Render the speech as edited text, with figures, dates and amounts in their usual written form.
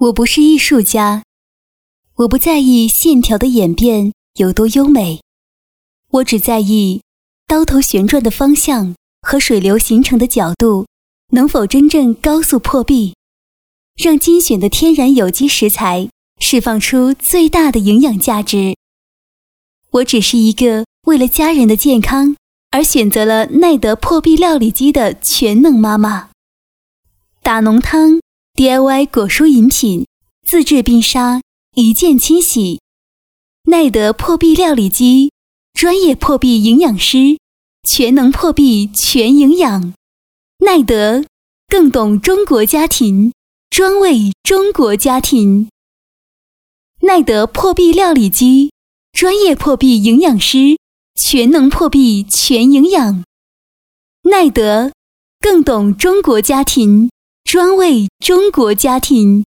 我不是艺术家，我不在意线条的演变有多优美，我只在意刀头旋转的方向和水流形成的角度能否真正高速破壁，让精选的天然有机食材释放出最大的营养价值。我只是一个为了家人的健康而选择了奈德破壁料理机的全能妈妈。打浓汤 DIY 果蔬饮品，自制冰沙，一键清洗。奈德破壁料理机，专业破壁营养师，全能破壁全营养。奈德更懂中国家庭，专为中国家庭。奈德破壁料理机，专业破壁营养师，全能破壁全营养。奈德更懂中国家庭，专为中国家庭。